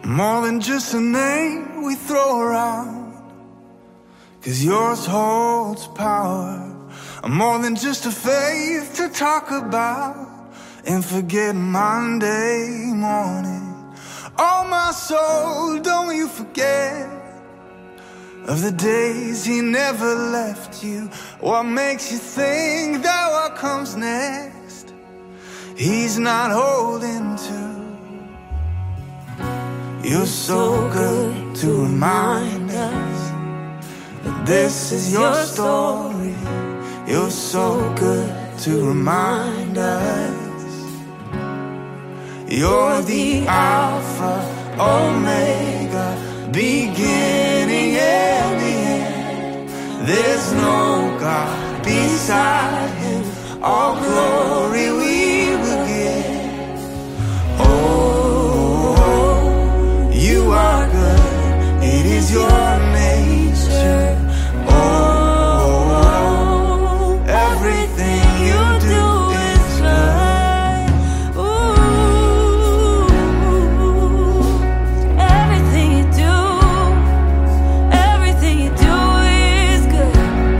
More than just a name we throw around, 'cause yours holds power. More than just a faith to talk about and forget Monday morning. Oh my soul, don't you forget of the days he never left you. What makes you think that what comes next he's not holding to? You're so good to remind us that this is your story. You're so good to remind us you're the Alpha, Omega, beginning and the end. There's no God beside him. All glory we will give. Oh, you are good. It is your nature. Oh, everything you do is good. Ooh, everything you do is good.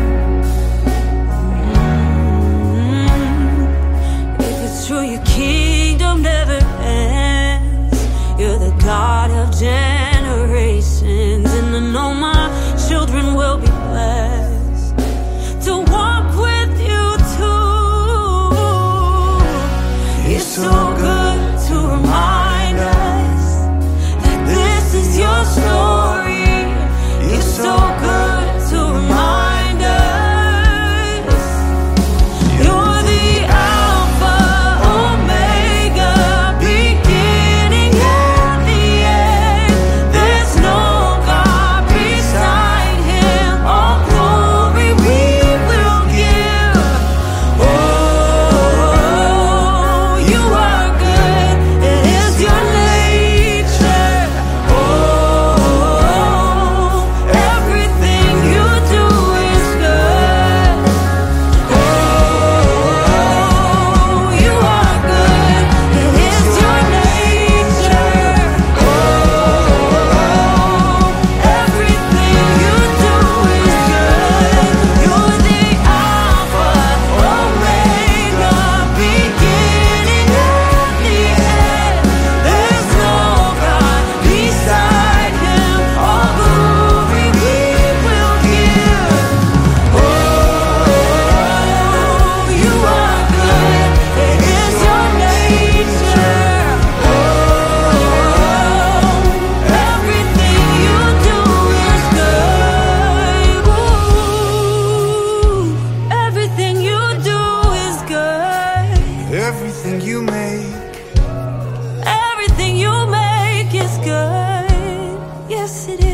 If it's true, your kingdom never ends. You're the God of generations, and I know my children will be blessed to walk with you too. You're so good to remind us that this is your story. You're so good to remind us you're the Alpha, Omega, beginning and the end. There's no God beside him. All glory we will give. Oh, you are good. It is your nature. Oh, everything you do is good. Oh, you are good. It is your nature. Oh, everything you do is good. You're the Alpha, Omega, beginning and the end. There's no God beside him. All glory we will give. Oh, you are good. It is your nature. Oh, everything you do is good. Ooh, everything you do is good. Everything you make Everything you make is good. Yes, it is.